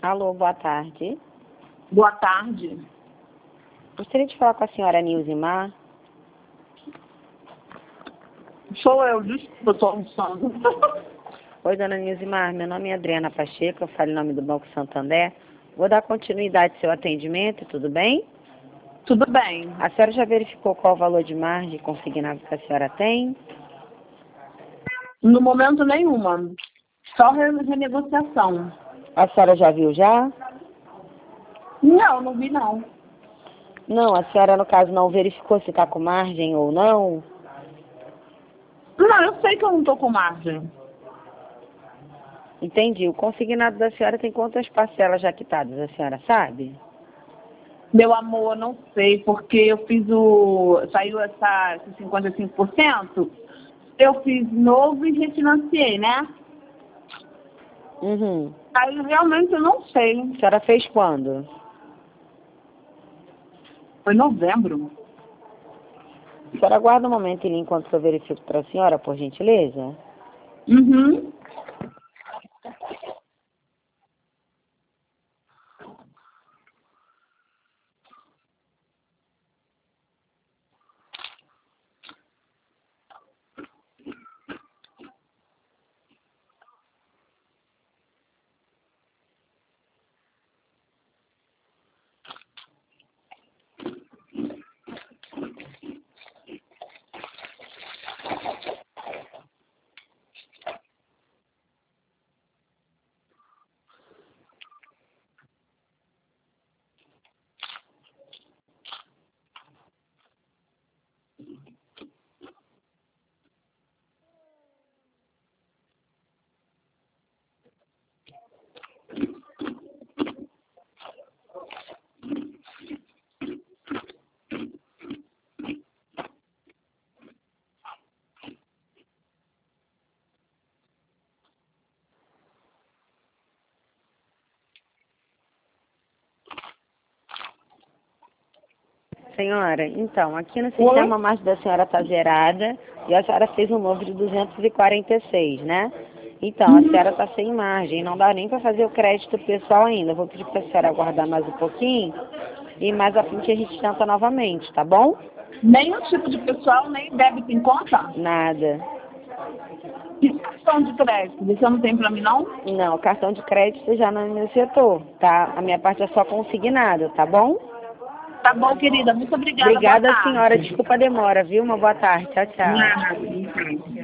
Alô, boa tarde. Boa tarde. Gostaria de falar com a senhora Nilzimar. Sou eu, desculpa, eu estou almoçando. Oi, dona Nilzimar, meu nome é Adriana Pacheco, eu falo em nome do Banco Santander. Vou dar continuidade ao seu atendimento, tudo bem? Tudo bem. A senhora já verificou qual o valor de margem consignado que a senhora tem? No momento nenhuma. Só renegociação. A senhora já viu já? Não, não vi não. Não, a senhora no caso não verificou se está com margem ou não? Não, eu sei que eu não estou com margem. Entendi. O consignado da senhora tem quantas parcelas já quitadas, a senhora sabe? Meu amor, não sei, porque eu fiz saiu esses 55%, eu fiz novo e refinanciei, né? Uhum. Aí realmente eu não sei. A senhora fez quando? Foi novembro. A senhora aguarda um momento enquanto eu verifico para a senhora, por gentileza? Uhum. Senhora, então, aqui no sistema a margem da senhora está zerada e a senhora fez um novo de 246, né? Então, a senhora está sem margem, não dá nem para fazer o crédito pessoal ainda. Eu vou pedir para a senhora aguardar mais um pouquinho e mais à frente a gente tenta novamente, tá bom? Nenhum tipo de pessoal, nem débito em conta? Nada. E cartão de crédito, você não tem para mim não? Não, cartão de crédito já não é meu setor, tá? A minha parte é só consignado, tá bom? Tá bom, querida. Muito obrigada. Boa Obrigada, tarde. senhora. Desculpa a demora, viu? Uma boa tarde. Tchau, tchau. Nada.